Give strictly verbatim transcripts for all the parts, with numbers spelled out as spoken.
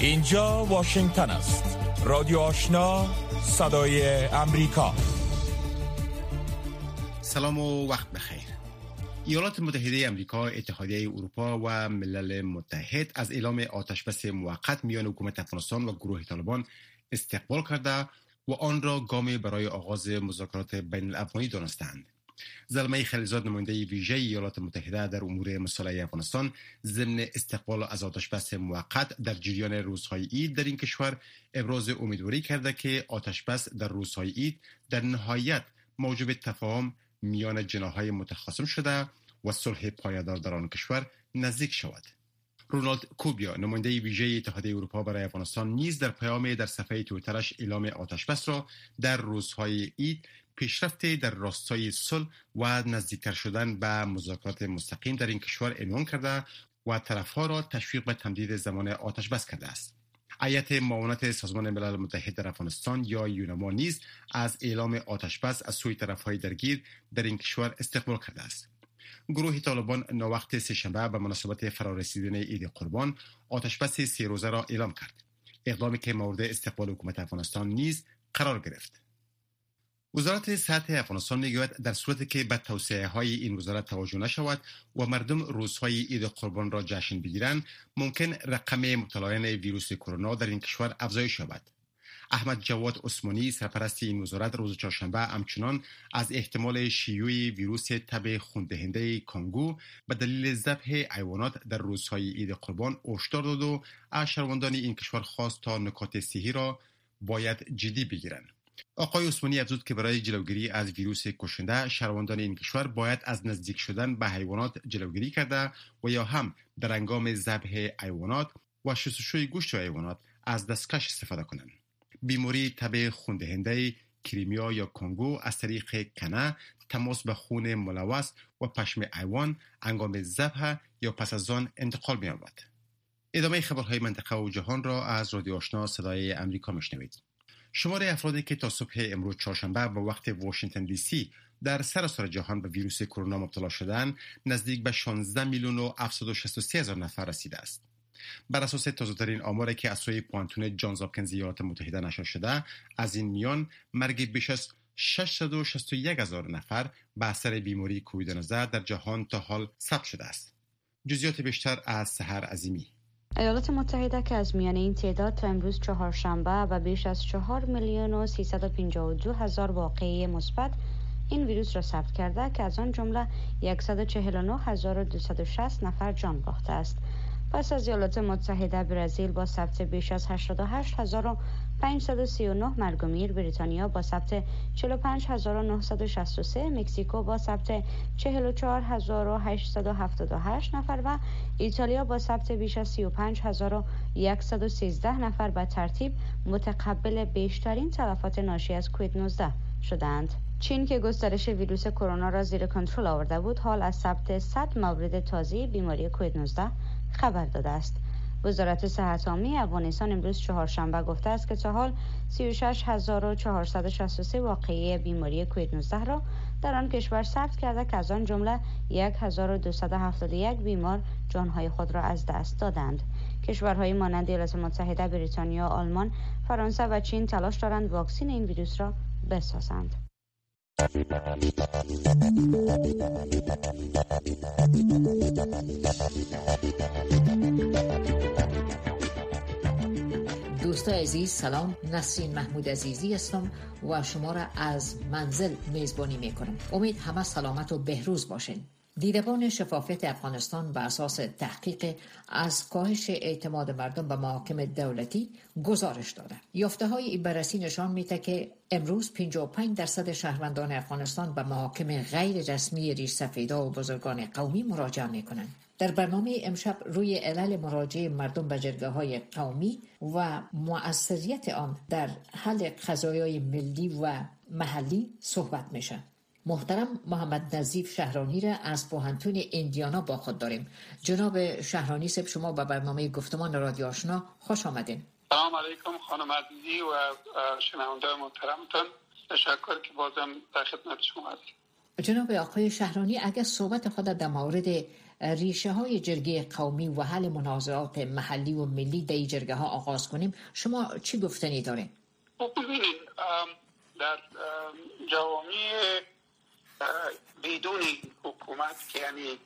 اینجا واشنگتن است. رادیو آشنا، صدای امریکا. سلام و وقت بخیر. ایالات متحده آمریکا، اتحادیه اروپا و ملل متحد از اعلام آتشبس موقت میان حکومت افغانستان و گروه طالبان استقبال کرده و آن را گامی برای آغاز مذاکرات بین الافغانی دانستند. زلمه خلیلزاد، نماینده ویژه ایالات متحده در امور مصالحه افغانستان، ضمن استقبال از آتشبس موقت در جریان روزهای عید در این کشور ابراز امیدواری کرده که آتشبس در روزهای عید در نهایت موجب تفاهم میان جناح‌های متخاصم شده و صلح پایدار در آن کشور نزدیک شود. رونالد کوبیا، نماینده ویژه اتحادیه اروپا برای افغانستان، نیز در پیام در صفحه توییترش اعلام آتشبس را در روزهای عید پیشرفت در راستای صلح و نزدیکتر شدن به مذاکرات مستقیم در این کشور عنوان کرده و طرفها را تشویق به تمدید زمان آتشبس کرده است. هیئت معاونت سازمان ملل متحد در افغانستان یا یونما نیز از اعلام آتشبس از سوی طرفهای درگیر در این کشور استقبال کرده است. گروه طالبان ناوقت سه‌شنبه به مناسبت فرارسیدن عید قربان آتشبس سه روزه را اعلام کرد، اقدامی که مورد استقبال حکومت افغانستان نیز قرار گرفت. وزارت صحت افغانستان میگوید در صورتی که به توصیه های این وزارت توجه نشود و مردم روزهای عید قربان را جشن بگیرند، ممکن رقم مبتلایان ویروس کرونا در این کشور افزایش یابد. احمد جواد عثمانی، سرپرست این وزارت، روز چهارشنبه همچنان از احتمال شیوع ویروس تب خون‌دهنده کانگو به دلیل ذبح حیوانات در روزهای عید قربان هشدار داد و از شهروندان این کشور خواست تا نکات صحی را باید جدی بگیرند. آقای عثمانی افزود که برای جلوگیری از ویروس کشنده، شهروندان این کشور باید از نزدیک شدن به حیوانات جلوگیری کرده و یا هم در هنگام ذبح حیوانات و شستشوی گوشت حیوانات از دستکش استفاده کنند. بیماری تب خون‌دهنده کریمیا یا کانگو از طریق کنه، تماس به خون ملوث و پشم حیوان هنگام ذبح یا پس از آن انتقال می‌یابد. ادامه خبرهای منطقه و جهان را از رادیو آشنا صدای امریکا میشنوید. شمار افرادی که تا صبح امروز چهارشنبه به وقت واشنگتن دی سی در سراسر جهان به ویروس کرونا مبتلا شدند نزدیک به شانزده میلیون و هفتصد و شصت و سه هزار نفر رسیده است. بر اساس تازه‌ترین آماری که از سوی پوانتون جانز هاپکینز ایالات متحده نشر شده، از این میان مرگ بیش از ششصد و شصت و یک هزار نفر به اثر بیماری کووید نوزده در جهان تا حال ثبت شده است. جزئیات بیشتر از سحر عظیمی. ایالات متحده که از میان این تعداد تا امروز چهارشنبه و بیش از چهار میلیون و سیصد و پنجاه و دو هزار واقعه مثبت این ویروس را ثبت کرده که از آن جمله صد و چهل و نه هزار و دویست و شصت نفر جان باخته است. پس از ایالات متحده، برزیل با ثبت بیش از هشتاد و هشت هزار و پانصد و سی و نه مرگ و میر، بریتانیا با ثبت چهل و پنج هزار و نهصد و شصت و سه، مکزیکو با ثبت چهل و چهار هزار و هشتصد و هفتاد و هشت نفر و ایتالیا با ثبت بیش از سی و پنج هزار و صد و سیزده نفر به ترتیب متقبل بیشترین تلفات ناشی از کووید نوزده شدند. چین که گسترش ویروس کرونا را زیر کنترل آورده بود، حال از ثبت صد مورد تازه بیماری کووید نوزده خبر داده است. وزارت صحت عامه افغانستان امروز چهارشنبه گفته است که تا حال سی و شش هزار و چهارصد و شصت و سه واقعه بیماری کووید نوزده را در آن کشور ثبت کرده که از آن جمله هزار و دویست و هفتاد و یک بیمار جانهای خود را از دست دادند. کشورهای مانند ایالات متحده، بریتانیا، آلمان، فرانسه و چین تلاش دارند واکسن این ویروس را بسازند. دوستای عزیز، سلام. نسرین محمود عزیزی هستم و شما را از منزل میزبانی میکنم. امید همه سلامت و بهروز باشین. دیدبان شفافیت افغانستان بر اساس تحقیق از کاهش اعتماد مردم به محاکم دولتی گزارش داده. یافته‌های این بررسی نشان میده که امروز پنجاه و پنج درصد شهروندان افغانستان به محاکم غیر رسمی ریش سفیدا و بزرگان قومی مراجعه میکنند. در برنامه امشب روی علل مراجعه مردم به جرگه‌های قومی و مؤثریت آن در حل قضایای ملی و محلی صحبت میشه. محترم محمد نظیف شهرانی را از پوهنتون ایندیانا با خود داریم. جناب شهرانی صاحب، شما به برنامه گفتمان رادیو آشنا خوش آمدین. سلام علیکم خانم عزیزی و شنونده محترمتان. تشکر که بازم در خدمت شما هستم. جناب آقای شهرانی، اگر صحبت خود در مورد ریشه های جرگه قومی و حل منازعات محلی و ملی در این جرگه ها آغاز کنیم، شما چی گفتنی دارین؟ ببینید، در جوامع بدون حکومت که یعنی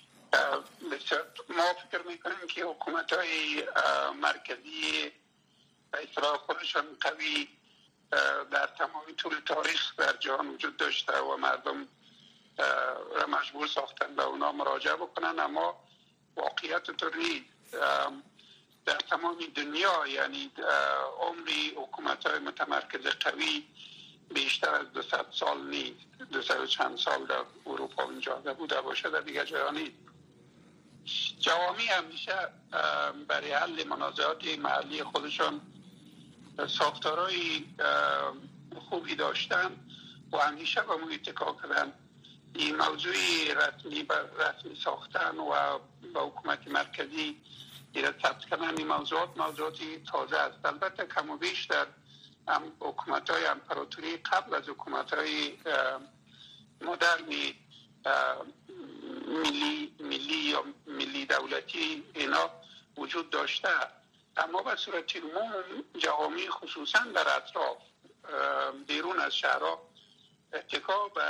ما فکر میکنیم که حکومت های مرکزی به اصطلاح خودشان قوی در تمام طول تاریخ در جهان وجود داشته و مردم را مجبور ساختن به اونا مراجعه بکنن، اما واقعیت طور نیست. در تمام دنیا یعنی عمری حکومت های متمرکز قوی بیشتر از دویست سال نیست. دویست و چند سال در اروپا اینجا بوده باشه، در دیگه جاها نیست. جوامع همیشه برای حل منازعات محلی خودشان ساختارهای خوبی داشتن و همیشه به اون اتکا کردن. این موضوع رسمی بر رسمی ساختن و با حکومت مرکزی دیره ثبت کردن این موضوعات موضوعاتی تازه است. البته کم و بیش در حکومت های امپراتوری قبل از حکومت های مدرنی ملی ملی یا ملی دولتی اینا وجود داشته، اما به صورت عموم جوامع خصوصا در اطراف بیرون از شهرها اتکا به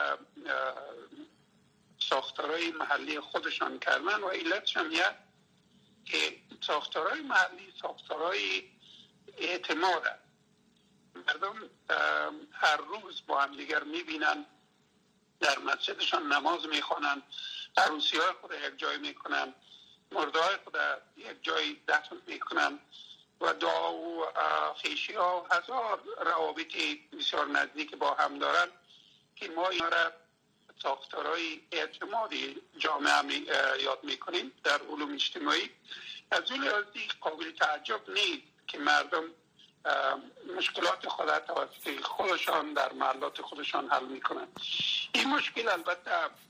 ساختارهای محلی خودشان کردن و علتش هم یه که ساختارهای محلی ساختارهای اعتماد هست. مردم هر روز با هم دیگر میبینن، در مسجدشان نماز میخوانن، عروسی های خود یک جای میکنن، مرده های خود یک جای دفن میکنن و دعا و خویشی ها هزار روابط بسیار نزدیک با هم دارن که ما این را ساختارهای اعتمادی جامعه یاد میکنیم در علوم اجتماعی. از اون لحاظی قابل تعجب نیست که مردم مشکلات خود را توسط خودشان در محلات خودشان حل میکنن. این مشکل البته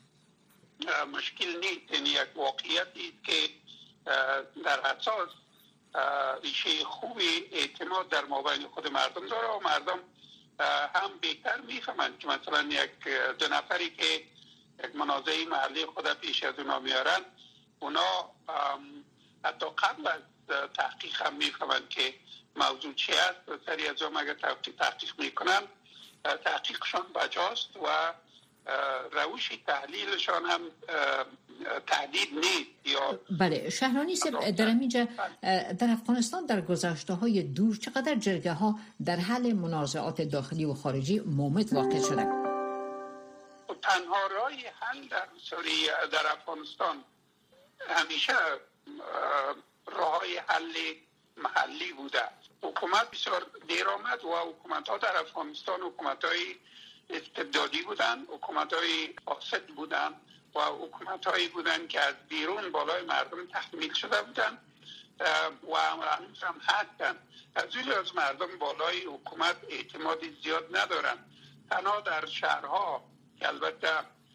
مشکل نیست، یعنی یک واقعیتی که در اساس ریشه خوبی اعتماد در مابین خود مردم داره و مردم هم بهتر میفهمند که مثلا یک دو نفری که یک منازعه محلی خود پیش از اونا میارن، اونا حتی قبل از تحقیق هم میفهمند که موضوع چی است و سری از هم اگر تحقیق میکنن تحقیقشان بجاست و روش تحلیلشان هم تهدید نیست. یا بله شهرانی صاحب، در اینجا در افغانستان در گذشته های دور چقدر جرگه ها در حل منازعات داخلی و خارجی مومد واقع شده؟ تنها راه حل در سوریه در افغانستان همیشه راه حل محلی بوده. حکومت بسیار دیر آمد و حکومت ها در افغانستان حکومت های استبدادی بودن، حکومت های فاسد بودن و حکومت هایی بودن که از بیرون بالای مردم تحمیل شده بودن و هنوز هم هستن. از این لحاظ مردم بالای حکومت اعتمادی زیاد ندارن. تنها در شهرها که البته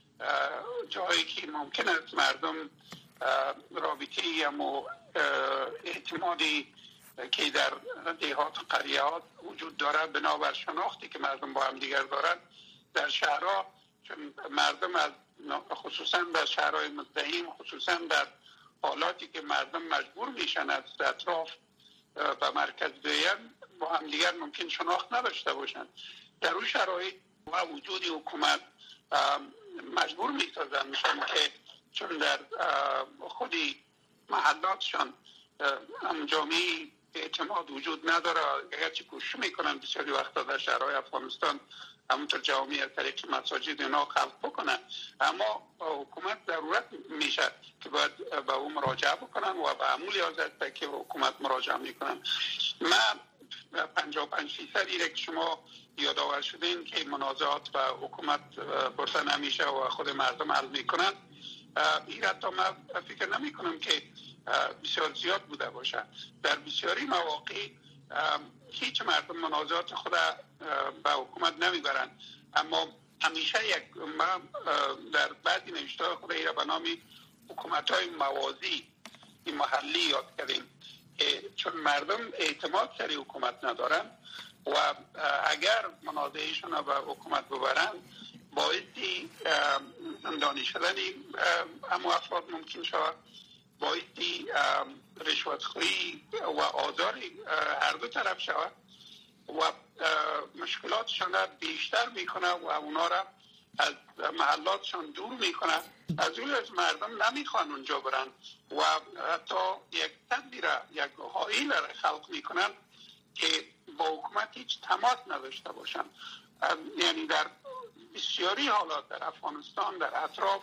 جایی که ممکن است مردم رابطه‌ای و اعتمادی که در دیهات و قریه‌ها وجود داره بنابر شناختی که مردم با هم دیگر دارن، در شهرها چون مردم از خصوصا در شهرهای مزدحم، خصوصا در حالاتی که مردم مجبور میشن از اطراف به مرکز بیان، با هم دیگر ممکن شناخت نداشته باشن. در اون شرایط و وجود حکومت مجبور میسازن میشن که چون در خودی محلاتشان هم جامعی اعتماد وجود نداره، اگرچه کوشش میکنن بسیاری وقتا در شهرهای افغانستان همونطور جامعی از طریق مساجد اینا خلق بکنن، اما حکومت ضرورت میشه که باید به اون مراجعه بکنن و به همون لحاظ است که حکومت مراجعه میکنن. من پنجاه و پنج فیصدی که شما یادآور شدین که منازعات و حکومت پرسن همیشه و خود مردم حل میکنن، این حتی من فکر نمی کنم که بسیار زیاد بوده باشه. در بسیاری مواقع هیچ مردم منازعات خود به حکومت نمیبرن، اما همیشه یک ما در بعضی نوشته های خود را به نام حکومت های موازی این محلی یاد کردیم، چون مردم اعتماد سری حکومت ندارن و اگر منازعهشون به حکومت ببرن بایدی زندانی شدنی اما افراد ممکن شود، بایدی رشوتخوری و آزاری هر دو طرف شود و مشکلاتشان را بیشتر میکنه و اونا را از محلاتشان دور میکنه. از اون از مردم نمیخوان اونجا برن و حتی یک تدبیر یک حائل را خلق میکنن که با حکومت هیچ تماس نداشته باشن. یعنی در بسیاری حالات در افغانستان در اطراف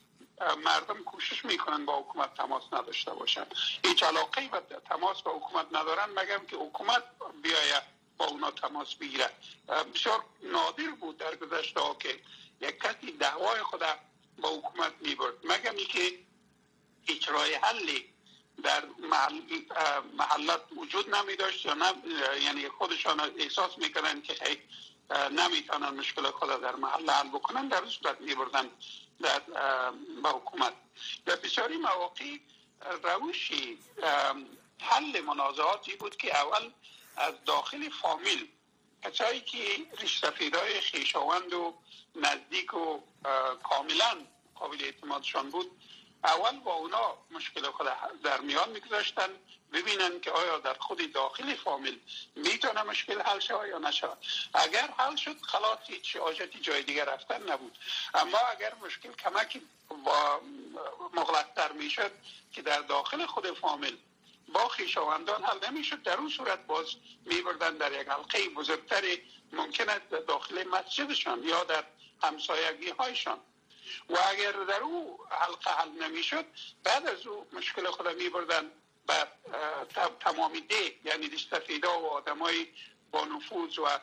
مردم کوشش میکنن با حکومت تماس نداشته باشن، هیچ علاقه به تماس با حکومت ندارن مگر که حکومت بیاید با اونا تماس بگیره. بسیار نادر بود در گذشته ها که یک کسی دعوای خود با حکومت میبرد مگر که هیچ راه حلی در محل محلات وجود نمی داشت یا نم... یعنی خودشان احساس میکنن که نمیتونن مشکل خود در محل حل بکنن، در صورت میبردن در با حکومت. در بسیاری مواقع روشی حل منازعاتی بود که اول از داخل فامیل کسایی که ریش‌سفیدای خویشاوند و نزدیک و کاملا قابل اعتمادشان بود اول با اونا مشکل خود در میان میگذاشتن ببینن که آیا در خود داخل فامیل میتونه مشکل حل شود یا نشود. اگر حل شد خلاص هیچ حاجتی جای دیگر رفتن نبود، اما اگر مشکل کمکی با مغلق‌تر میشد که در داخل خود فامیل با خویشاوندان حل نمیشد، در اون صورت باز میبردن در یک حلقه بزرگتری ممکن است در داخل مسجدشان یا در همسایگی هایشان و اگر در او حلقه حل نمیشد بعد از او مشکل خود میبردن به تمامی ده، یعنی ریش‌سفیدا و آدمای با نفوذ و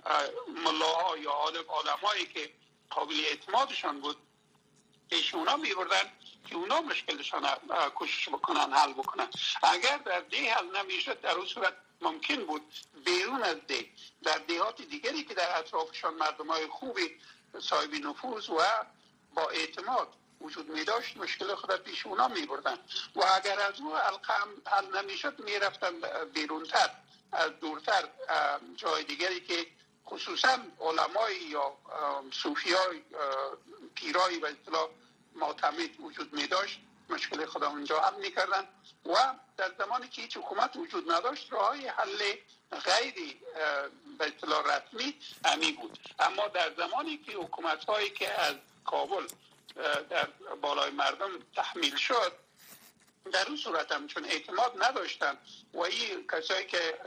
ملاها یا آدمایی که قابل اعتمادشان بود ایشونا میبردن که اونا مشکلشان کوشش بکنن حل بکنن. اگر در ده حل نمیشد در اون صورت ممکن بود بیرون از ده در دهات دیگری که در اطرافشان مردمای خوبی صاحب نفوذ و با اعتماد وجود می داشت مشکل خود پیش اونا می بردن و اگر از اون حلقه حل نمیشد می رفتن بیرونتر از دورتر جای دیگری که خصوصا علمای یا صوفیای پیرای و اصطلاح معتمد وجود می داشت مشکل خود اونجا حل می کردن و در زمانی که هیچ حکومت وجود نداشت راهی حل غیری به اصطلاح رسمی همی بود. اما در زمانی که حکومت هایی که از کابل در بالای مردم تحمیل شد در اون صورت هم چون اعتماد نداشتن و این کسایی که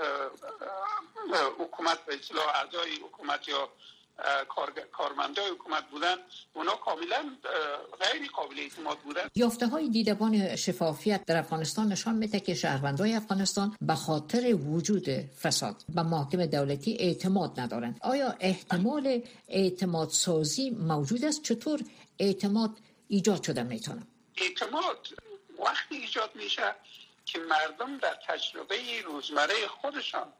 حکومت به اصطلاح اعضای حکومت یا کارمندای حکومت بودن اونا کاملا غیر قابل اعتماد بودن. یافته های دیدبان شفافیت در افغانستان نشان میده که شهروندان افغانستان به خاطر وجود فساد به محاکم دولتی اعتماد ندارند. آیا احتمال اعتماد سازی موجود است؟ چطور اعتماد ایجاد شده میتونه؟ اعتماد وقتی ایجاد میشه که مردم در تجربه روزمره خودشان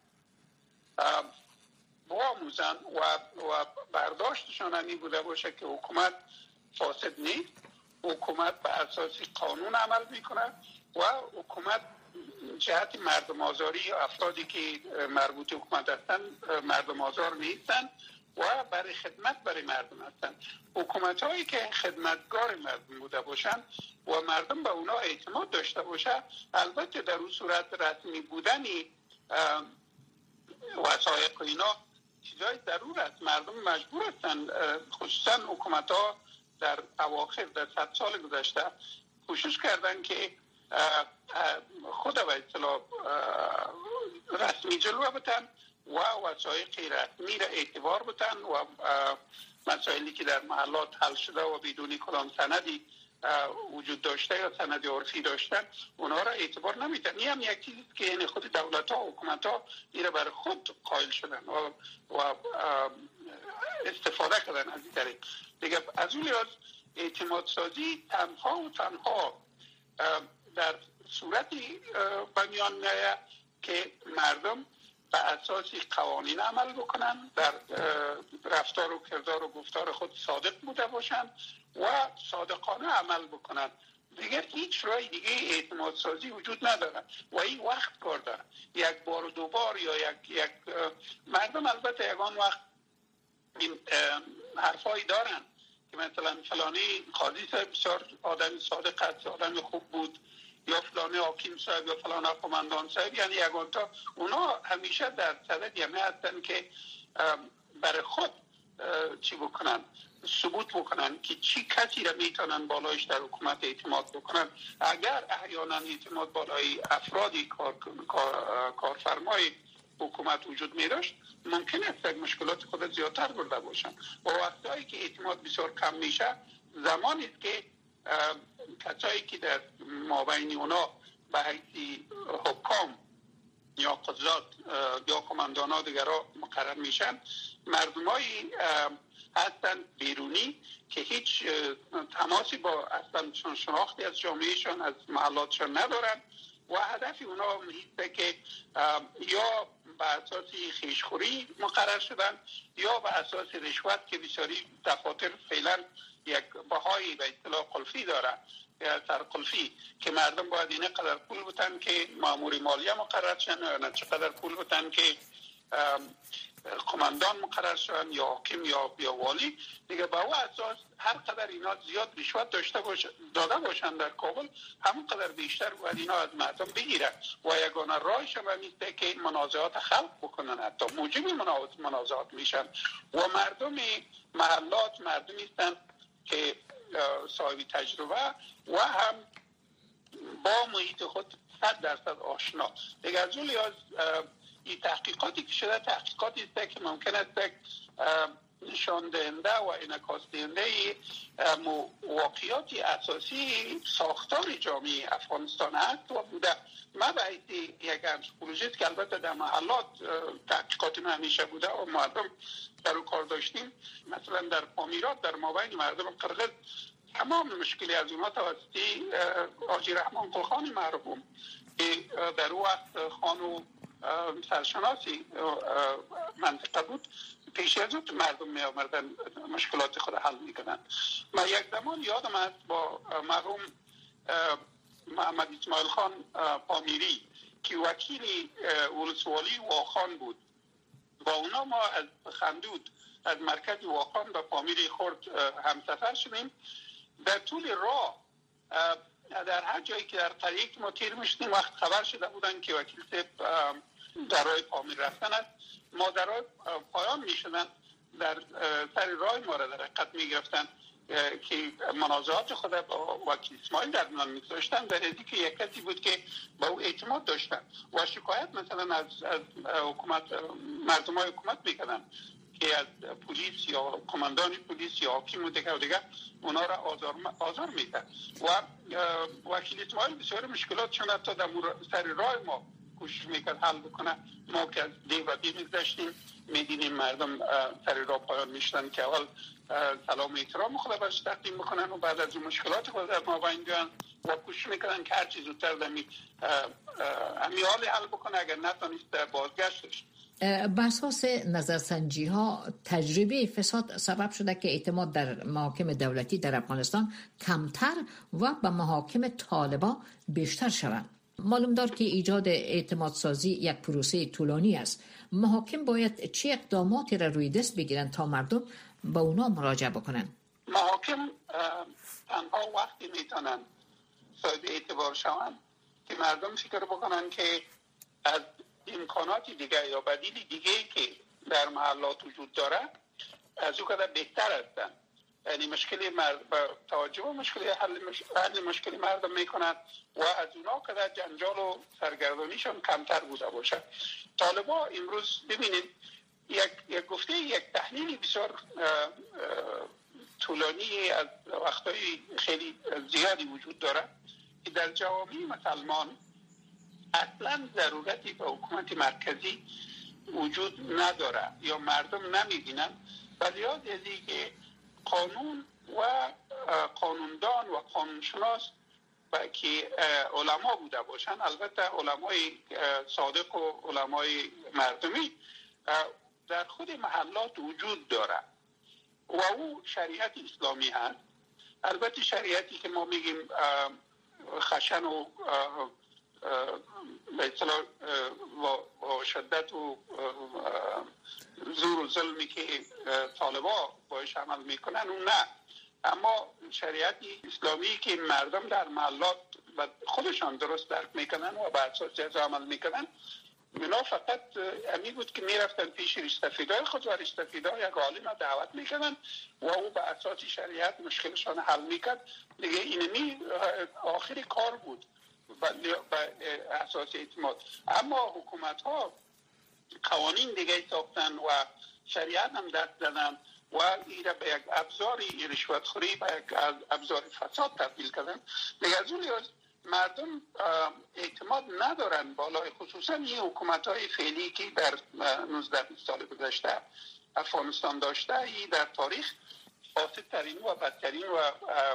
آموزن و, و برداشتشان همی بوده باشه که حکومت فاسد نیست، حکومت به اساس قانون عمل میکنه و حکومت جهت مردم آزاری افرادی که مربوط حکومت هستن مردم آزار نیستن و برای خدمت برای مردم هستن. حکومت هایی که خدمتگار مردم بوده باشن و مردم به اونا اعتماد داشته باشه البته در اون صورت رسمی بودنی وثایق اینا چیزای ضرور است. مردم مجبور هستند خصوصا حکومت ها در اواخر در صد سال گذشته کوشش کردن که خود به اصطلاح رسمی جلوه بتن و وثایق رسمی را اعتبار بتن و مسائلی که در محلات حل شده و بدون کدام سندی وجود داشته یا سند عرفی داشتن اونها را اعتبار نمیدن. این هم یک چیزی که یعنی خود دولت ها و حکومت ها این را برای خود قائل شدن و, و استفاده کردن از این طریق دیگه. از اون لحاظ اعتماد سازی تنها و تنها در صورتی به میان میآید که مردم به اساس قوانین عمل بکنن، در رفتار و کردار و گفتار خود صادق بوده باشن و صادقانه عمل بکنن. دیگر هیچ راه دیگه اعتماد سازی وجود نداره و این وقت کار داره. یک بار و دو بار یا یک یک مردم البته یکان وقت این حرفایی دارن که مثلا فلانی قاضی صاحب بسیار آدم صادق است، آدم خوب بود، یا فلانی حاکم صاحب یا فلان قماندان صاحب، یعنی یگانتا اونا همیشه در صدد یمه هستن که برای خود چی بکنن، ثبوت بکنن که چی کسی را میتونن بالایش در حکومت اعتماد بکنن. اگر احیانا اعتماد بالای افرادی کار، کار، کارفرمای حکومت وجود می داشت، ممکن است که مشکلات خود زیادتر برده باشن. و وقتی که اعتماد بسیار کم میشه، زمانی است که کسایی که در مابین اونا به حیث حکام یا قضات یا کماندانا دیگرها مقرر میشن، مردمایی هستن بیرونی که هیچ تماسی با اصلا شناختی از جامعهشان، از محلاتشان ندارن و هدف اونا هیچه که یا به اساس خیشخوری مقرر شدن یا به اساس رشوت که بسیاری دفاتر فعلا یک بهای به اصطلاح قلفی داره، سرقلفی، که مردم باید اینه قدر پول بتن که مامور مالیه مقرر شن یا نه چقدر پول بتن که قماندان مقرر شدن یا حاکم یا یا والی دیگه. با او اساس هر قدر اینا زیاد رشوت داشته باش داده باشن در کابل، همون قدر بیشتر باید اینا از مردم بگیرن و یگانه راهش هم نیست که منازعات خلق بکنن، حتی موجب منازعات میشن و مردم محلات مردمی هستن که صاحب تجربه و هم با محیط خود صد درصد آشنا. دیگه از اون لحاظ این تحقیقاتی که شده تحقیقاتی است که ممکن است نشان دهنده و انعکاس دهنده واقعیات اساسی ساختار جامعه افغانستان است و بوده. من به حیث یک انتروپولوژیست که البته در محلات تحقیقات من همیشه بوده و مردم در اون کار داشتیم، مثلا در پامیرات در مابین مردم قرقیز تمام مشکلی از اونها توسطی حاجی رحمان قلخانی مرحوم که در اون وقت خانو سرشناسی منطقه بود، پیش از اون مردم می آمدن مشکلات خود حل می کنن. من یک زمان یادم است با مرحوم محمد اسماعیل خان پامیری که وکیل ولسوالی واخان بود، با اونا ما از خندود از مرکز واخان به پامیری خورد همسفر شدیم. در طول راه در هر جایی که در قریه که ما تیر میشدیم وقت خبر شده بودن که وکیل صاحب در راه پامیر رفتن است، ما در راه پایان میشدن در سر راه ما را در حقیقت میگرفتن که منازعات خود با وکیل اسماعیل در میان میگذاشتن، در حدی که یک کسی بود که با او اعتماد داشتن و شکایت مثلا از, از حکومت مردمای حکومت میکنن که از پلیس یا کماندان پلیس یا حاکم و دیگر و دیگر اونا را آزار, آزار میدن و وکیل اسماعیل بسیار مشکلات چون حتی در سر راه ما کوشش میکرد حل بکنه. ما که از دی و بی میگذاشتیم میدینیم مردم سر راه پایان میشتن که اول سلام و احترام خود برش تقدیم بکنن و بعد از اون مشکلات خود در مابین بیان و کوشش میکنن که هر چیز زودتر دمی همی حال حل بکنه، اگر نتونست بازگشتش. بر اساس نظرسنجی ها تجربه فساد سبب شده که اعتماد در محاکم دولتی در افغانستان کمتر و به محاکم طالبا بیشتر شود. معلوم دار که ایجاد اعتماد سازی یک پروسه طولانی است. محاکم باید چه اقداماتی را روی دست بگیرن تا مردم به اونا مراجعه بکنن؟ محاکم تنها وقتی میتونن صاحب اعتبار شوند که مردم فکر بکنن که از امکاناتی دیگه یا بدیل دیگه که در محلات وجود داره از او قدر بهتر هستن. یعنی مشکلی مرد با توجه به مشکلی حل, مش... حل مشکلی مردم میکنن و از اونا قدر جنجال و سرگردانیشون کمتر بوده باشه. طالبا امروز ببینید یک, یک گفته یک تحلیلی بسیار اه، اه، طولانی از وقتهای خیلی زیادی وجود داره که در جوامع مسلمان اصلا ضرورتی به حکومت مرکزی وجود نداره یا مردم نمیدینن، ولی از اینکه که قانون و قانوندان و قانونشناس و که علما بوده باشن، البته علمای صادق و علمای مردمی در خود محلات وجود داره و او شریعت اسلامی هست. البته شریعتی که ما میگیم خشن و به اصطلاح با شدت و زور و ظلمی که طالبا باش عمل میکنن اون نه، اما شریعت اسلامی که مردم در محلات و خودشان درست درک میکنن و بر اساس جزا عمل میکنن، اونا فقط امی بود که میرفتن پیش ریش‌سفیدای خود و ریش‌سفیدای یک عالم را دعوت میکردن و او به اساس شریعت مشکلشان حل میکرد. دیگه اینمی آخری کار بود به اساس اعتماد. اما حکومت ها قوانین دیگه ساختن و شریعت هم دست زدن و این را به یک ابزاری رشوتخوری، به یک ابزار فساد تبدیل کردن. دیگه از اون مردم اعتماد ندارن بالای، خصوصا این حکومت های فعلی که در نوزده سال گذشته افغانستان داشته، این در تاریخ فاسد ترین و بدترین و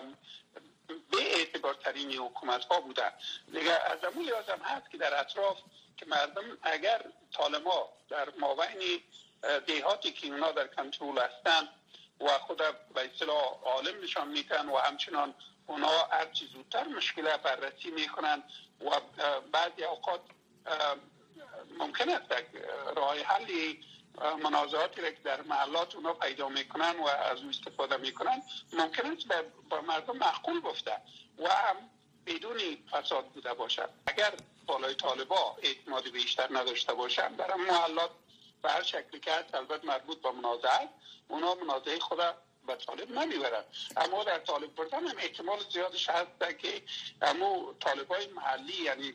به اعتبار ترین حکومت ها بوده. دیگه از همون لحاظ هم هست که در اطراف که مردم اگر طالبا در مابین دیهاتی که اونا در کنترل هستن و خود به اصطلاح عالم نشان میتن و همچنان اونا هرچی زودتر مشکل بررسی میکنن و بعضی اوقات ممکن است راه حلی منازعاتی را که در محلات اونا پیدا میکنن و از اون استفاده میکنن ممکن است با مردم معقول گفته و هم بدون فساد بوده باشد. اگر بالای طالبا اعتماد بیشتر نداشته باشن در محلات به هر شکلی که هست، البته مربوط به منازعه، اونا منازعه خود به طالب نمیبرن. اما در طالب بردن هم احتمال زیادش هست که امو طالبای محلی، یعنی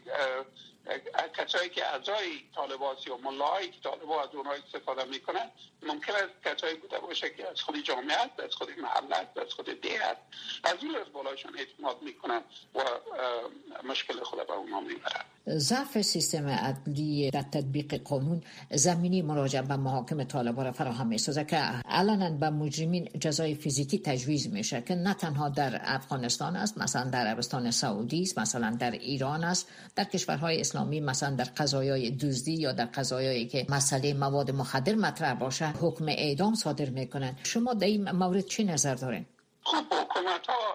کسایی که اعضای طالباتی و ملاهایی که طالبا از اونها استفاده میکنن، ممکن است کسایی بوده باشه که از خود جامعه هست، از خود محله هست، از خود دیه هست، از اون از بالایشان اعتماد میکنن و مشکل خود به اونها میبرن. ضعف سیستم عدلی در تطبیق قانون زمینی مراجعه به محاکم طالبان را فراهم می‌سازد که علنا به مجرمین جزای فیزیکی تجویز میشه که نه تنها در افغانستان است، مثلا در عربستان سعودی است، مثلا در ایران است، در کشورهای اسلامی مثلا در قضایای دزدی یا در قضایایی که مسئله مواد مخدر مطرح باشه حکم اعدام صادر میکنن. شما در این مورد چی نظر دارین؟ خب حکومت‌ها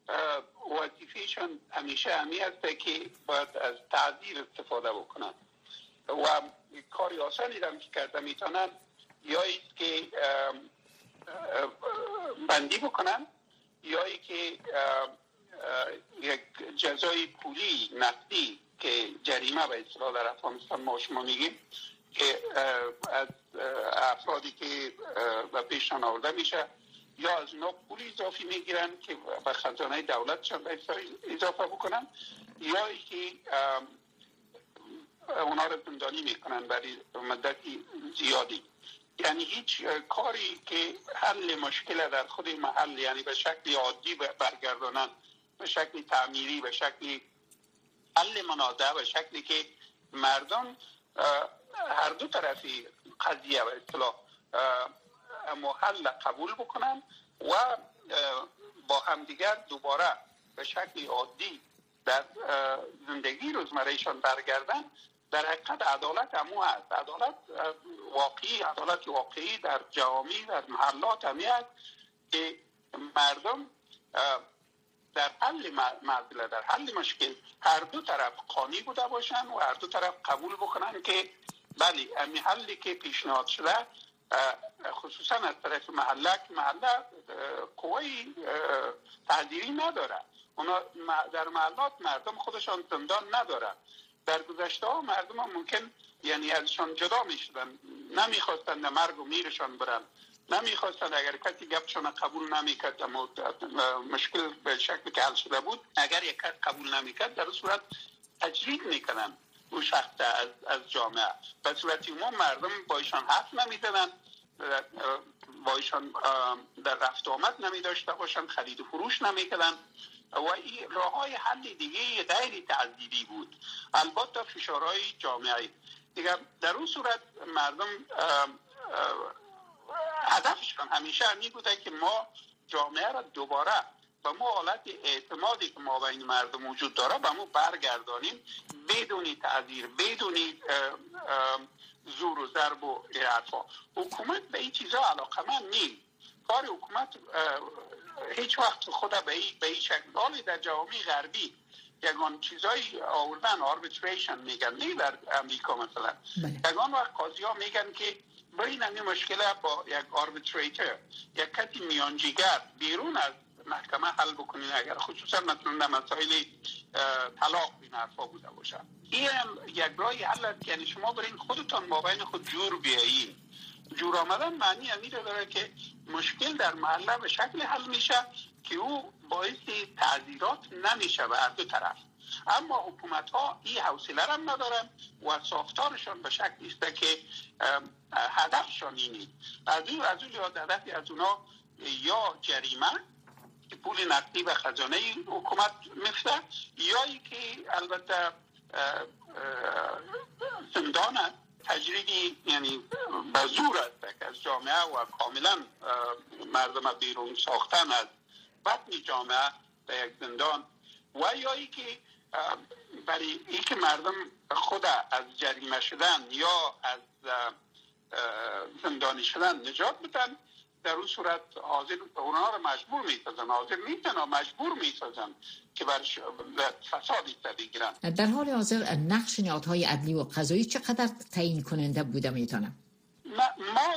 وظیفه‌شان همیشه همی است که باید از تعذیر استفاده بکنن و کاری آسانی را که کرده میتونن یا ایست که بندی بکنن یا ای که یک جزای پولی نقدی که جریمه به اصطلاح در افغانستان ما شما میگیم که از افرادی که به پیششان آورده میشه یا از اونا پولی اضافی میگیرن که به خزانه دولتشان اضافه بکنن یا ای که اونا رو زندانی میکنن برای مدتی زیادی. یعنی هیچ کاری که حل مشکل در خود محل، یعنی به شکل عادی برگردانن، به شکل تعمیری، به شکل حل منازعه، به شکلی که مردم هر دو طرفی قضیه به اصطلاح محل قبول بکنن و با همدیگر دوباره به شکل عادی در زندگی روزمرهشان برگردن، در حقیقت عدالت همو هست. عدالت واقعی، عدالت واقعی در جوامع، در محلات همی هست که مردم در حل معضله، در حل مشکل هر دو طرف قانی بوده باشن و هر دو طرف قبول بکنن که بله امی حلی که پیشنهاد شده خصوصا از طرف محله که محله قوی تعذیری نداره. اونا در محلات مردم خودشان زندان ندارن. در گذشته ها مردم ها ممکن یعنی ازشان جدا می شدن، نمیخواستن در مرگ و میرشان برن، نمیخواستن اگر کسی گپشان قبول نمیکرد اما مشکل به شکل که حل شده بود، اگر یک کس قبول نمیکرد در صورت تجرید میکنن اون شخص از, از جامعه. به صورتی ما مردم با ایشان حرف نمیزدن، با ایشان در رفت آمد نمی داشته باشن، خرید و فروش نمیکردن و این راه های حل دیگه غیر تعذیری بود. البته فشارهای جامعه دیگه. در اون صورت مردم هدفشان همیشه همی بوده که ما جامعه را دوباره به ما حالت اعتمادی که ما بین مردم وجود داره به ما برگردانیم، بدون تعذیر، بدون زور و ضرب و حرفا. حکومت به این چیزا علاقمند نیست. کار حکومت هیچ وقت خود به این به این شکل، حالی در جوامع غربی یگان چیزایی آوردن آربیتریشن میگن، نه در امریکا مثلا یگان وقت قاضی ها میگن که برین این مشکل با یک آربیتریتر، یک کسی میانجیگر بیرون از محکمه حل بکنین، اگر خصوصا مثلا در مسائل طلاق این حرفا بوده باشه. این یک راهی حل است، یعنی شما برین خودتان مابین خود جور بیایین. جور آمدن معنی همین داره که مشکل در محله به شکل حل میشه که او باعث تعذیرات نمیشه به هر دو طرف. اما حکومت ها این حوصله را ندارن و ساختارشان به شکل است که هدفشان اینه. از اون از اون یاد هدفی از اونا یا جریمه که پول نقدی به خزانه حکومت میفته، یا ای که البته زندان تجریدی، یعنی به زور است که از جامعه و کاملا مردم بیرون ساختن از بطن جامعه به یک زندان، و یا ای که برای ای که مردم خود از جریمه شدن یا از زندانی شدن نجات بدن، در اون صورت حاضر اونا رو مجبور میسازن، حاضر نیستن و مجبور میسازن که بر فسادی بگیرن. در حال حاضر نقش نهادهای عدلی و قضایی چقدر تعیین کننده بوده میتونه؟ ما, ما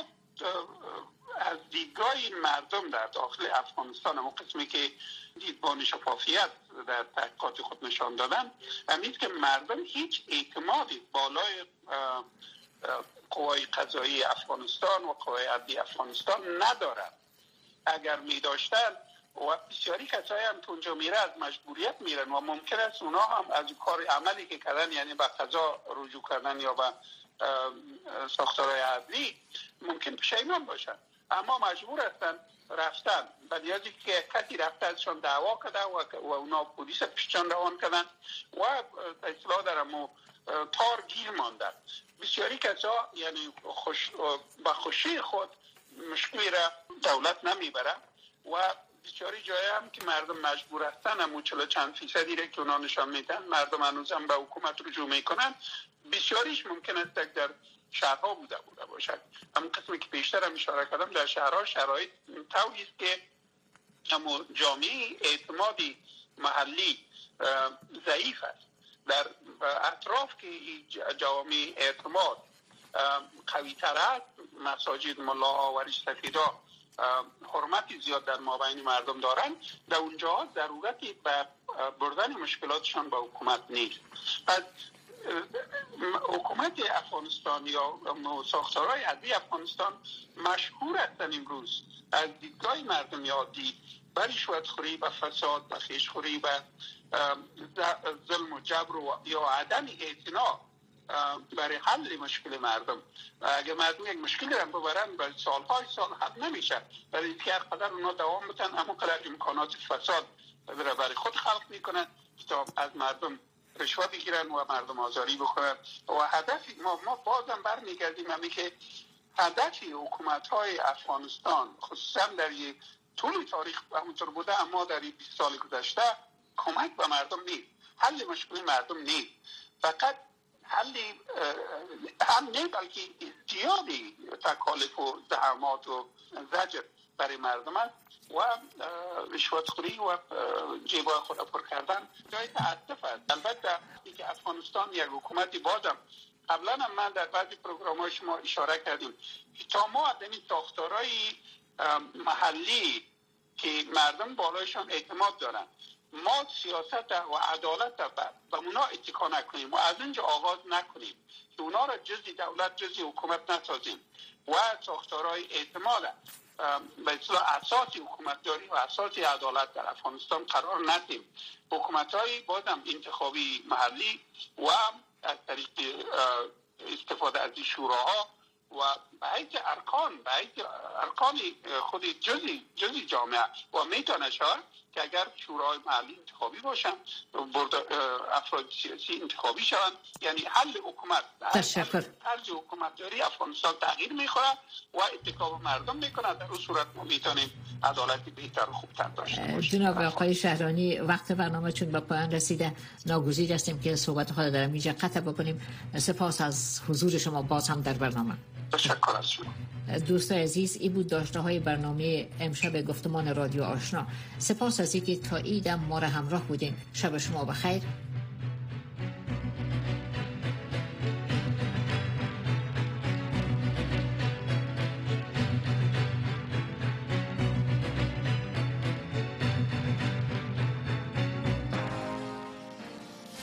از دیدگاه مردم در داخل افغانستان، اون قسمی که دیدبان شفافیت در تحقیقات خود نشان دادن، همین که مردم هیچ اعتمادی بالای قوای قضایی افغانستان و قوای عدلی افغانستان ندارن. اگر می داشتن و بسیاری کسایی هم تونجا میره از مجبوریت میرن و ممکن است اونا هم از کار عملی که کردن، یعنی به قضا رجوع کردن یا به ساختارهای عدلی، ممکن پشیمان باشن، اما مجبور هستن رفتن. بعد یادی که کسی رفته ازشان دعوا کرده و اونا پلیس پیششان روان کردن و اصلاح در امو تار گیر ماندن. بسیاری کسا یعنی خوش با خوشی خود مشکلی را دولت نمیبره و بسیاری جای هم که مردم مجبور هستن همون چلو چند فیصدی را که اونا نشان میدن مردم هنوز هم به حکومت رجوع میکنن، بسیاریش ممکن است در شهرها بوده بوده باشد. همون قسمی که بیشتر هم اشاره کردم، در شهرها شرایط طوری است که همون جامعه اعتمادی محلی ضعیف است. در اطراف که جوامع اعتماد قوی تر است، مساجد، ملاها و ریش سفیدا حرمتی زیاد در مابین مردم دارند، در اونجا ضرورتی به بردن مشکلاتشان با حکومت نیست. پس حکومت افغانستان یا ساختارهای عدلی افغانستان مشهور هستند امروز از دیدگاه مردم عادی بر رشوتخوری و فساد و خیشخوری و ظلم و جبر و یا عدم اعتنا برای حل مشکل مردم. اگر مردم یک مشکلی رو ببرن برای سالهای سال حل نمیشه، برای اینکه هر قدر اونا دوام بتن همون قدر امکانات فساد برای خود خلق میکنن تا از مردم رشوه بگیرن و مردم آزاری بکنن. و هدفی ما ما بازم برمیگردیم همین که هدفی حکومت های افغانستان خصوصا در یک طول تاریخ همونطور بوده، اما در بیست سال گذشته کمک به مردم نیست، حل مشکل مردم نیست، فقط حل هم نه بلکه زیادی تکالیف و زحمات و زجر برای مردم است و رشوتخوری و جیبای خود پر کردن جای تأسف است. البته اینکه افغانستان یک حکومتی بازم قبلا هم من در بعضی پروگرام‌های شما اشاره کردیم تا ما از این ساختارهای محلی که مردم بالایشان اعتماد دارن، ما سیاست و عدالت به اونا اتکا نکنیم و از اینجا آغاز نکنیم که اونا را جزی دولت جزی حکومت نسازیم و ساختارهای اعتماد به اصطلاح اساسی حکومت داری و اساسی عدالت در افغانستان قرار ندیم. حکومت‌های بازم انتخابی محلی و از طریق استفاده از شوراها و به حیث ارکان به حیث ارکان خود جزی جزی جامعه و میتونه شد که اگر شورای محلی انتخابی باشن، برد افراد سیاسی انتخابی شوند، یعنی حل حکومت تشکر طرز حکومتداری افغانستان تغییر میخوره و اتکا مردم میکنه. در اون صورت ما میتونیم عدالتی بهتر و خوبتر داشته باشیم. جناب آقای شهرانی، وقت برنامه چون به پایان رسیده، ناگزیر هستیم که صحبت خود در اینجا قطع بکنیم. سپاس از حضور شما باز هم در برنامه. تشکر از شما. دوستان عزیز، این بود داشته های برنامه امشب گفتمان رادیو آشنا. سپاس از اینکه تا ایدم ما را همراه بودین. شب شما بخیر.